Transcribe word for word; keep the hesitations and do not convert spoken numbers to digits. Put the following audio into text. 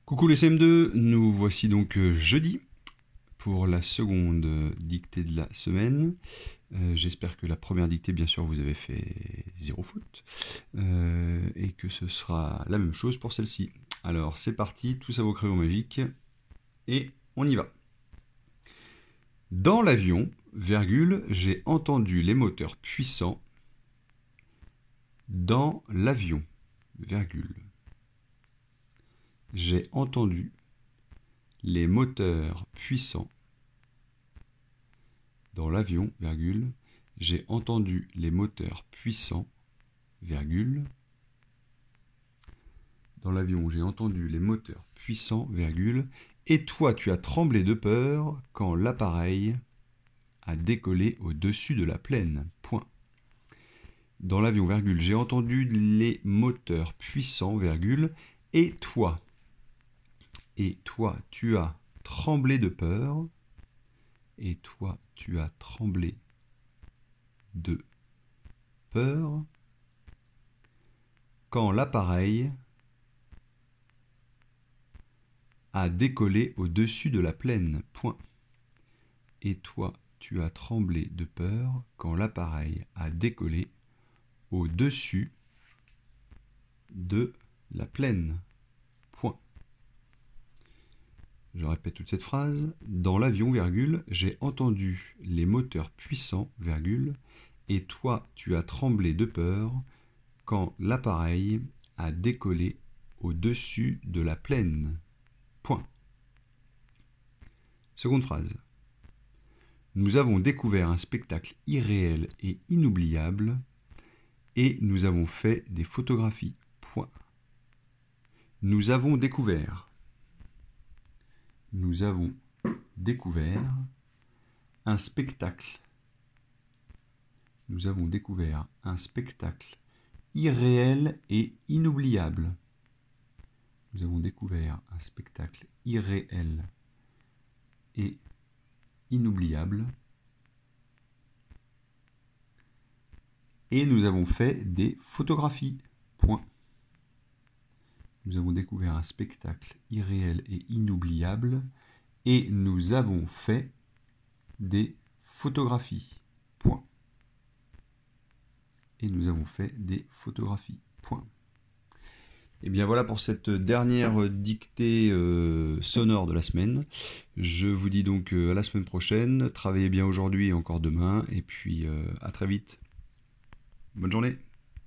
Coucou les C M deux, nous voici donc euh, jeudi pour la seconde dictée de la semaine. Euh, J'espère que la première dictée, bien sûr, vous avez fait zéro faute euh, et que ce sera la même chose pour celle-ci. Alors c'est parti, tous à vos crayons magiques et on y va. Dans l'avion, virgule, j'ai entendu les moteurs puissants. Dans l'avion, virgule, j'ai entendu les moteurs puissants. Dans l'avion, virgule, j'ai entendu les moteurs puissants, virgule. Dans l'avion, j'ai entendu les moteurs puissants, virgule. Et toi, tu as tremblé de peur quand l'appareil a décollé au-dessus de la plaine. Point. Dans l'avion, virgule, j'ai entendu les moteurs puissants, virgule. Et toi, et toi, tu as tremblé de peur. Et toi, tu as tremblé de peur quand l'appareil a décollé au-dessus de la plaine. Point. Et toi, tu as tremblé de peur quand l'appareil a décollé au-dessus de la plaine. Point. Je répète toute cette phrase. Dans l'avion, virgule, j'ai entendu les moteurs puissants, virgule, et toi, tu as tremblé de peur quand l'appareil a décollé au-dessus de la plaine. Point. Seconde phrase. Nous avons découvert un spectacle irréel et inoubliable et nous avons fait des photographies. Point. Nous avons découvert. Nous avons découvert un spectacle. Nous avons découvert un spectacle irréel et inoubliable. Nous avons découvert un spectacle irréel et inoubliable. Et nous avons fait des photographies. Point. Nous avons découvert un spectacle irréel et inoubliable et nous avons fait des photographies. Point. Et nous avons fait des photographies. Point. Et bien voilà pour cette dernière dictée euh, sonore de la semaine. Je vous dis donc euh, à la semaine prochaine. Travaillez bien aujourd'hui et encore demain. Et puis euh, à très vite. Bonne journée.